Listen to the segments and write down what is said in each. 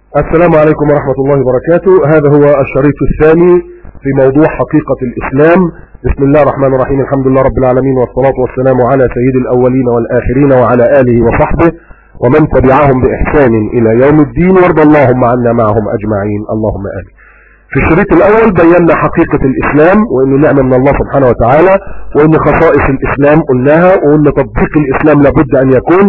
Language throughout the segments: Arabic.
السلام عليكم ورحمة الله وبركاته. هذا هو الشريط الثاني في موضوع حقيقة الإسلام. بسم الله الرحمن الرحيم، الحمد لله رب العالمين، والصلاة والسلام على سيد الأولين والآخرين وعلى آله وصحبه ومن تبعهم بإحسان إلى يوم الدين، وارض اللهم عنا معهم أجمعين، اللهم آمين. في الشريط الأول بينا حقيقة الإسلام، وإنه نعمة من الله سبحانه وتعالى، وإن خصائص الإسلام قلناها، وإن تطبيق الإسلام لابد أن يكون،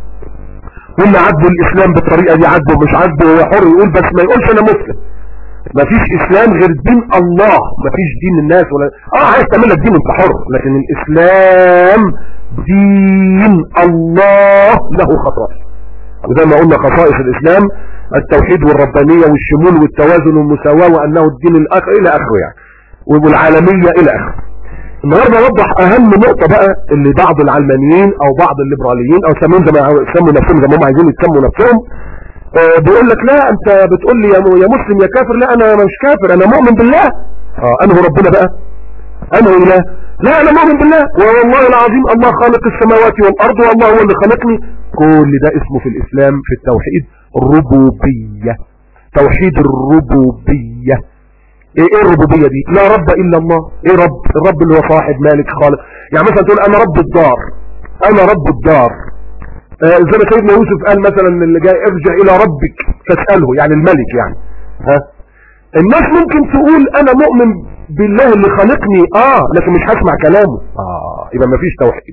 وإن عدوا الإسلام بالطريقة دي عدوا مش عدوا، هو حر يقول، بس ما يقولش أنا مسلم. مفيش إسلام غير دين الله، مفيش دين الناس ولا عايز تعمل لك دين أنت حر، لكن الإسلام دين الله له خصائص. وزي ما قلنا خصائص الإسلام التوحيد والربانية والشمول والتوازن والمساواة، وأنه الدين الآخر إلى آخره يعني، والعالمية إلى آخره. النهارده اوضح اهم نقطه بقى اللي بعض العلمانيين او بعض الليبراليين او سمون زي ما يسموا نفسهم زي ما هم عايزين يسموا نفسهم، بيقول لك لا انت بتقول لي يا مسلم يا كافر. لا انا مش كافر، انا مؤمن بالله. انه ربنا بقى انه اله؟ لا انا مؤمن بالله، والله العظيم الله خالق السماوات والارض، والله هو اللي خلقني. كل ده اسمه في الاسلام في التوحيد الربوبيه، توحيد الربوبيه. ايه الربوبيه دي؟ لا رب الا الله. ايه رب؟ الرب اللي هو صاحب مالك خالق. يعني مثلا تقول انا رب الدار، انا رب الدار. زي ما سيدنا يوسف قال مثلا اللي جاي ارجع الى ربك فاساله، يعني الملك يعني. الناس ممكن تقول انا مؤمن بالله اللي خلقني لكن مش هسمع كلامه. يبقى مفيش توحيد،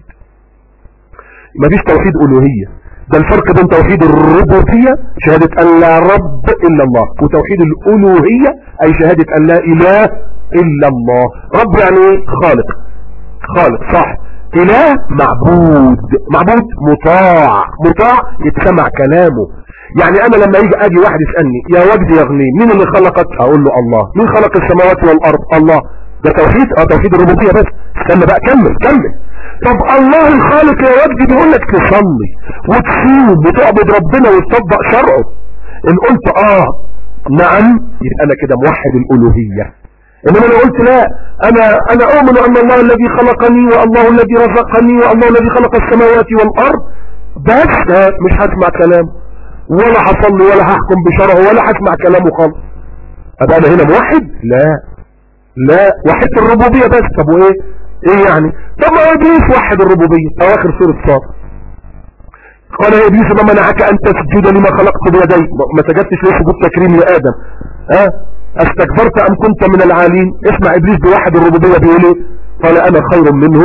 مفيش توحيد الوهيه. ده الفرق بين توحيد الربوبية شهادة أن لا رب إلا الله، وتوحيد الألوهية أي شهادة أن لا إله إلا الله. رب يعني خالق، خالق صح. إله معبود، معبود مطاع، مطاع يتسمع كلامه. يعني أنا لما أجي واحد يسألني يا وجدي يا غني مين اللي خلقك؟ أقول له الله. مين خلق السماوات والأرض؟ الله. ده توحيد؟ توحيد الربوبية. بس استنى بقى، كمل. طب الله الخالق يا وجدي بيقول لك تصلي وتصوم وتعبد ربنا وتطبق شرعه. ان قلت نعم يبقى انا كده موحد الالوهيه. انما انا قلت لا، انا اؤمن ان الله الذي خلقني والله الذي رزقني والله الذي خلق السماوات والارض، بس مش هسمع كلامه ولا هصلي ولا هحكم بشرعه ولا هسمع كلامه خالص. ابقى انا هنا موحد؟ لا وحدت الربوبيه بس. طب وايه يعني؟ طب ما ابليس وحد الربوبيه. اواخر سوره صاد قال يا ابليس ما منعك ان تسجد لما خلقت بيدي؟ ما سجدتش ليه سجود تكريم لادم؟ استكبرت ام كنت من العالين؟ اسمع ابليس بوحد الربوبيه بيقول ايه؟ قال انا خير منه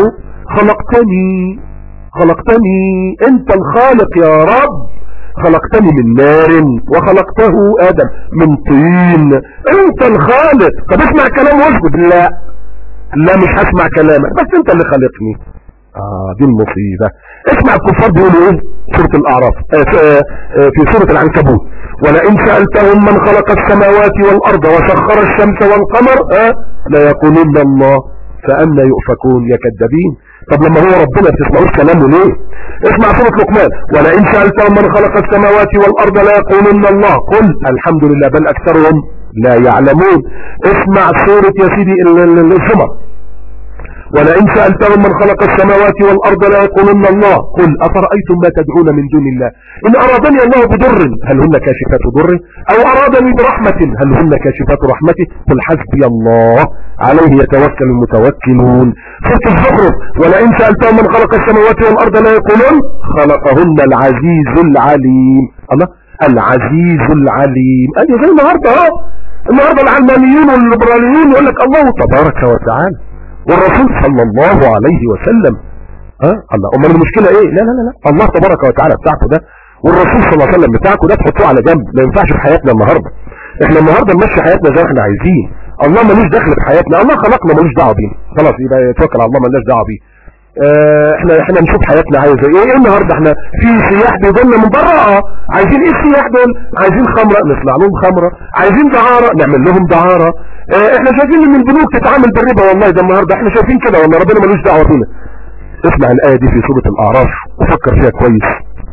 خلقتني انت الخالق يا رب، خلقتني من نار وخلقته ادم من طين، انت الخالق. طب اسمع كلام واسجد. لا مش هسمع كلامك، بس انت اللي خلقني. دي المصيبة. اسمع الكفار بيقولوا ايه؟ سورة الاعراف، في سورة العنكبوت، ولئن سألتهم من خلق السماوات والارض وسخر الشمس والقمر ليقولن الله فأنا يؤفكون يا كذابين. طب لما هو ربنا بتسمعوش كلامه ليه؟ اسمع سورة لقمان، ولئن سألتهم من خلق السماوات والارض ليقولن الله قل الحمد لله بل اكثرهم لا يعلمون. اسمع سورة يا سيدي الزمر، ولئن سألتهم من خلق السماوات والأرض لا يقولن الله قل أفرأيتم ما تدعون من دون الله إن أرادني الله بضر هل هن كاشفات ضره أو أرادني برحمة هل هن كاشفات رحمته قل حسبي الله عليه يتوكل المتوكلون. سورة الزخرف، ولئن سألتهم من خلق السماوات والأرض لا يقولون خلقهن العزيز العليم. الله، العزيز العليم. أدي زي النهارده العلمانيين والليبراليين يقول لك الله تبارك وتعالى والرسول صلى الله عليه وسلم. الله، امال المشكله ايه؟ لا الله تبارك وتعالى بتاعكم ده والرسول صلى الله عليه وسلم بتاعكم ده تحطوه على جنب، ما ينفعش في حياتنا النهارده. احنا النهارده نمشي حياتنا زي ما احنا عايزين. الله ملوش دخل في حياتنا، الله خلقنا ملوش دعوه بينا، خلاص يبقى يتوكل على الله مالناش دعوه بيه. احنا نشوف حياتنا عايزه ايه. النهارده احنا في سياح بيجولنا من بره، عايزين ايه السياح دول؟ عايزين خمره نصنع لهم خمره، عايزين دعاره نعمل لهم دعاره. احنا شايفين ان البنوك تتعامل بالربا، والله ده النهارده احنا شايفين كده، والله ربنا ملوش دعوه بينا. اسمع الايه دي في سوره الاعراف وفكر فيها كويس.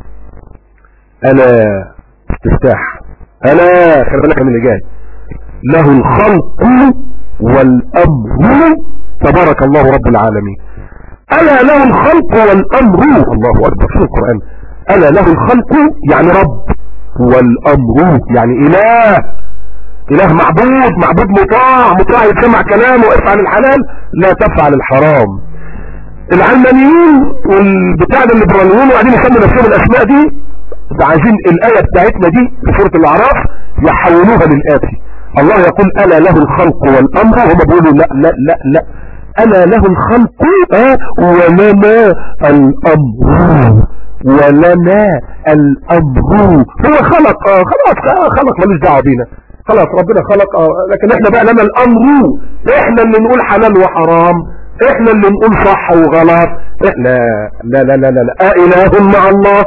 الا استفتاح، الا خلي بالك من اللي جاي، له الخلق والامر تبارك الله رب العالمين. ألا له الخلق والأمر، الله أكبر في القرآن. ألا له الخلق يعني رب، والامر، يعني اله معبود مطاع يسمع كلامه، افعل الحلال لا تفعل الحرام. العلمانيين والبتاع ده الليبراليين وقاعدين يسموا نفسهم الاسماء دي، عايزين الايه بتاعتنا دي في سوره الاعراف يحولوها للاتي: الله يقول الا له الخلق والامر، هم بيقولوا لا لا لا لا، الا له الخلق ولنا الامر. هو خلق خلاص ملوش دعوه بينا، خلاص ربنا خلق لكن احنا بقى لنا الامر، احنا اللي نقول حلال وحرام، احنا اللي نقول صح وغلط. احنا لا لا لا لا اله مع الله،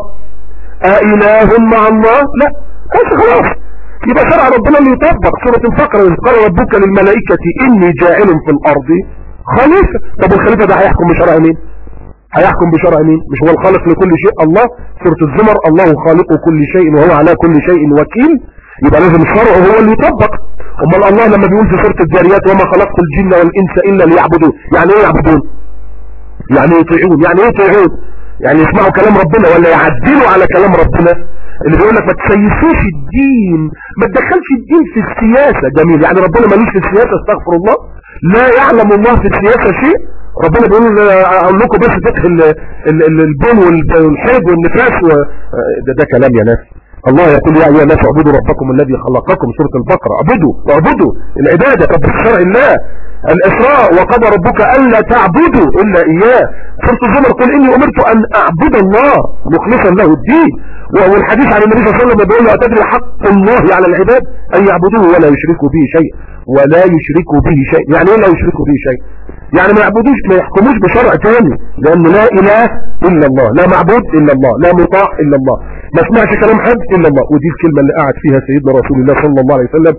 اله مع الله، لا خلاص يبقى شرع ربنا اللي يطبق. سورة الفقر: إذ قال ربك للملائكة إني جاعل في الأرض خليفة. طب الخليفة ده هيحكم بشرع مين؟ مش هو الخالق لكل شيء الله؟ سورة الزمر: الله خالق كل شيء وهو على كل شيء وكيل. يبقى لازم الشرع هو اللي يطبق. امال الله لما بيقول في سورة الجاريات: وما خلقت الجن والإنس إلا ليعبدون، يعني ايه يعبدون؟ يعني يطيعون. يعني ايه يطيعون؟ يعني يسمعوا كلام ربنا ولا يعدلوا على كلام ربنا؟ اللي بيقول لك ما تسيسوش الدين، ما تدخلش الدين في السياسة. جميل، يعني ربنا مالوش في السياسة؟ استغفر الله، لا يعلم الله في السياسة شيء. ربنا بيقول اقول لكم بس فقه البون والحيض والنفاس ده كلام يا ناس. الله يقول: يا ايها الناس اعبدوا ربكم الذي خلقكم. سورة البقرة: اعبدوا العبادة. طب بشرع الله. الاسراء: وقضى ربك الا تعبدوا الا اياه. سورة الزمر: قل اني امرت ان اعبد الله مخلصا له الدين. والحديث عن النبي صلى الله عليه وسلم بيقول: اتدري حق الله على العباد ان يعبدوه ولا يشركوا به شيء. يعني ايه لا يشركوا به شيء؟ يعني ما يحكموش بشرع ثاني، لان لا اله الا الله، لا معبود الا الله، لا مطاع الا الله، ما اسمعش كلام حد الا الله. ودي الكلمة اللي قعد فيها سيدنا رسول الله صلى الله عليه وسلم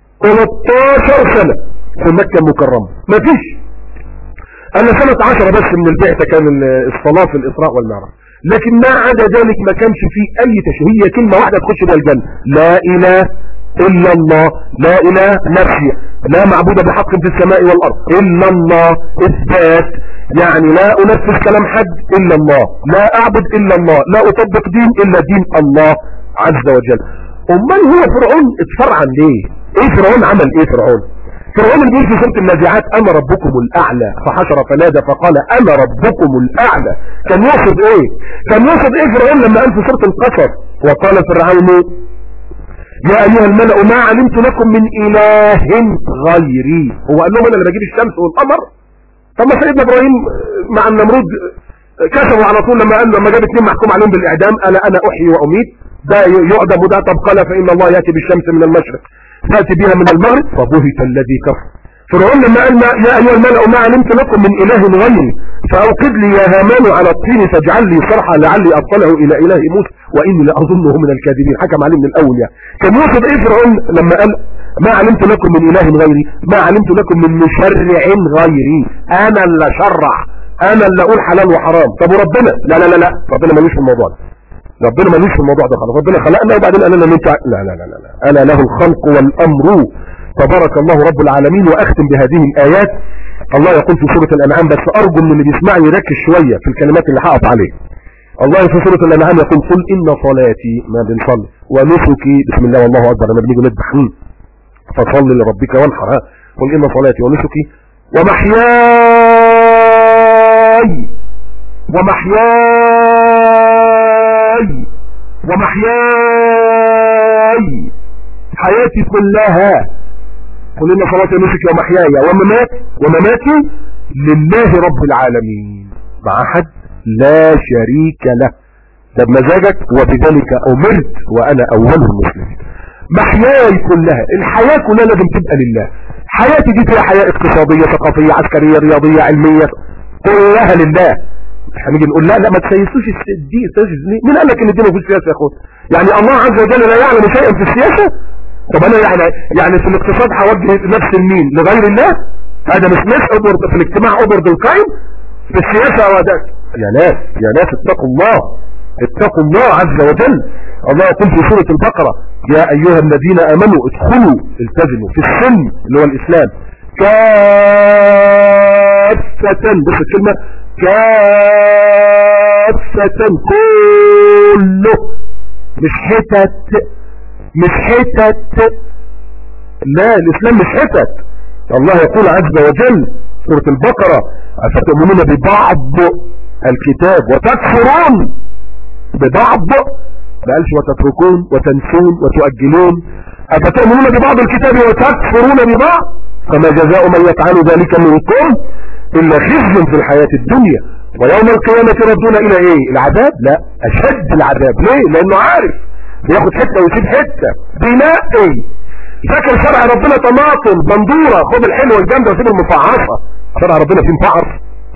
13 سنة في مكة المكرمة. ما فيش انا سنة 10 بس من البعثة كان الصلاة في الاسراء والمعراج، لكن ما عدا ذلك ما كانش فيه اي تشهية. كلمة واحدة تخش بها الجنة: لا اله الا الله. لا اله نفسي، لا معبود بحق في السماء والارض الا الله اثبات، يعني لا انفذ كلام حد الا الله، لا اعبد الا الله، لا اطبق دين الا دين الله عز وجل. امال هو فرعون اتفرعن ليه؟ ايه فرعون عمل ايه؟ فرعون اللي بيقول في سورة النازعات: انا ربكم الاعلى، فحشر فنادى فقال انا ربكم الاعلى. كان يقصد ايه فرعون لما قال في سورة القصص: وقال فرعون يا ايها الملأ ما علمت لكم من اله غيري. هو قال لهم انا اللي بجيب الشمس والقمر؟ طب ما سيدنا ابراهيم مع النمرود كسبوا على طول لما جاب 2 محكوم عليهم بالاعدام: الا انا احيي واميت، ده يعدم وده. طب قال: فان الله ياتي بالشمس من المشرق فاتي بها من المغرب فبهت الذي كفر. فرعون لما قال: يا ايها الملأ ما علمت لكم من اله غيري فاوقد لي يا هامان على الطين فاجعل لي صرحا لعلي اطلع الى اله موسى واني لاظنه من الكاذبين. حكم عليه من الاول. يعني كان يقصد ايه فرعون لما قال: ما علمت لكم من اله غيري، ما علمت لكم من مشرع غيري، انا اللي شرع، انا اللي اقول حلال وحرام. طب وربنا؟ لا لا لا لا، ربنا ملوش في الموضوع ده، خلاص. ربنا خلقنا وبعدين قال لنا لا الا له الخلق والامر. تبارك الله رب العالمين. واختم بهذه الايات. الله يقول في سورة الانعام، بس ارجو من اللي بيسمعني يركز شوية في الكلمات اللي هقف عليه. الله في سورة الانعام يقول: قل ان صلاتي، ما بنصلي، ونسكي، بسم الله والله اكبر لما بنيجي نذبح، فصل لربك وانحر. قل ان صلاتي ونسكي ومحياي حياتي كلها. قل ان صلاتي ونسكي ومحياي ومماتي لله رب العالمين مع حد لا شريك له، ده بمزاجك. وبذلك امرت وانا اول المسلمين. محياي كلها، الحياة كلها لازم تبقى لله. حياتي دي فيها حياة اقتصادية، ثقافية، عسكرية، رياضية، علمية، كلها لله. هنيجي نقول لا ما تسيسوش الدين. مين قال لك ان الدين مفيش سياسة يا اخوان؟ يعني الله عز وجل لا يعلم شيئا في السياسة؟ طب انا يعني في الاقتصاد هوجه نفس المين لغير الله؟ هذا مش في الاجتماع اوبرد القائم في السياسة. يا ناس اتقوا الله عز وجل. الله يقول في سورة البقرة: يا ايها الذين امنوا ادخلوا التزموا في السلم اللي هو الاسلام كافة. بص الكلمة كافة، كله، مش حتت. مش حتت. لا، الاسلام مش حتت. الله يقول عز وجل سورة البقرة: أفتؤمنون ببعض الكتاب وتكفرون ببعض، ما قالش وتتركون وتنسون وتؤجلون. أفتؤمنون ببعض الكتاب وتكفرون ببعض فما جزاء من يفعل ذلك منكم إلا خزي في الحياة الدنيا ويوم القيامة يردون إلى إيه؟ العذاب. لا، أشد العذاب. ليه؟ لأنه عارف بياخد حتة ويسيب حتة، بينقي. فاكر شرع ربنا طماطم بندورة، خد الحلوة الجامدة وسيب المفعصة. شرع ربنا فيه مفعص.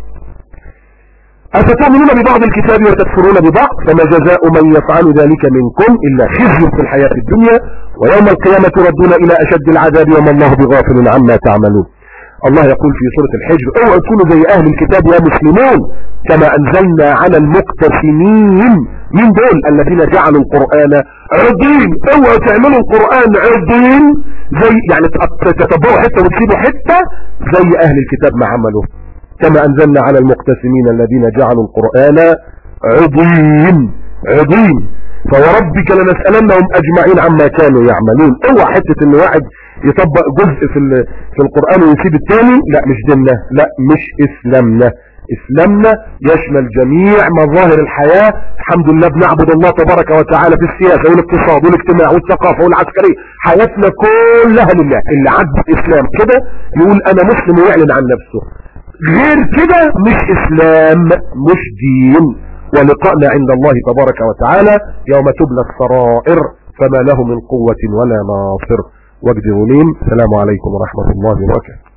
أفتؤمنون ببعض الكتاب وتكفرون ببعض فما جزاء من يفعل ذلك منكم إلا خزي في الحياة الدنيا ويوم القيامة يردون إلى أشد العذاب وما الله بغافل عما تعملون. الله يقول في سورة الحجر: اوعوا تكونوا زي أهل الكتاب يا مسلمون كما أنزلنا على المقتسمين. من دول؟ الذين جعلوا القرآن عضين. اوعوا تعملوا القرآن عضين، زي يعني تتبعوا حتة وتسيبوا حتة زي أهل الكتاب ما عملوا. كما أنزلنا على المقتسمين الذين جعلوا القرآن عضين. فوربك لنسألنهم أجمعين عما كانوا يعملون. اوعى حتة ان واحد يطبق جزء في القرآن ويسيب الثاني. لا، مش ديننا، لا مش إسلامنا. إسلامنا يشمل جميع مظاهر الحياة. الحمد لله بنعبد الله تبارك وتعالى في السياسة والاقتصاد والاجتماع والثقافة والعسكرية. حياتنا كلها لله. اللي عد الإسلام كده يقول أنا مسلم ويعلن عن نفسه. غير كده مش إسلام، مش دين. ولقاءنا عند الله تبارك وتعالى يوم تبلى السرائر فما له من قوة ولا ناصر. وجد غنيم. السلام عليكم ورحمة الله وبركاته.